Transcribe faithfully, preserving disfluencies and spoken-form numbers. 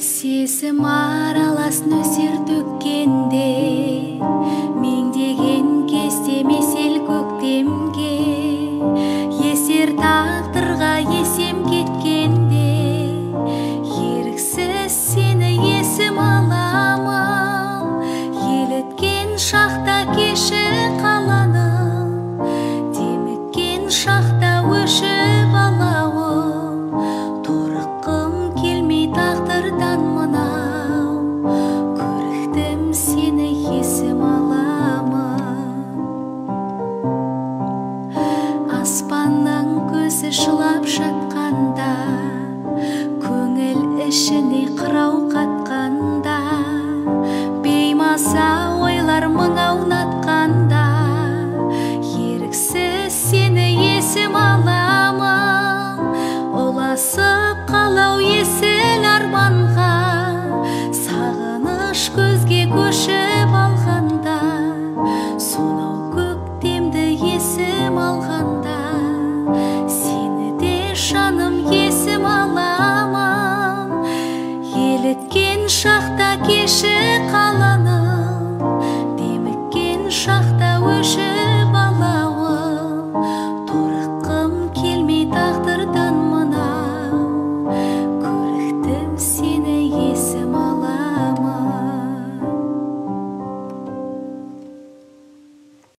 Сезім аралас нөсер төккенде, меңдеген кезде месел көктемге, есер тағдырға есем кеткенде, еріксіз сені есім аламын. Еліткен шақта кеші қаланым, деміккен шақта өшіп алауым. Торыққым келмей тағдырдан мынау, көріктім сені есім аламын. Аспанның көзі жылап жатқанда, көңіл ішіне қырау қатты.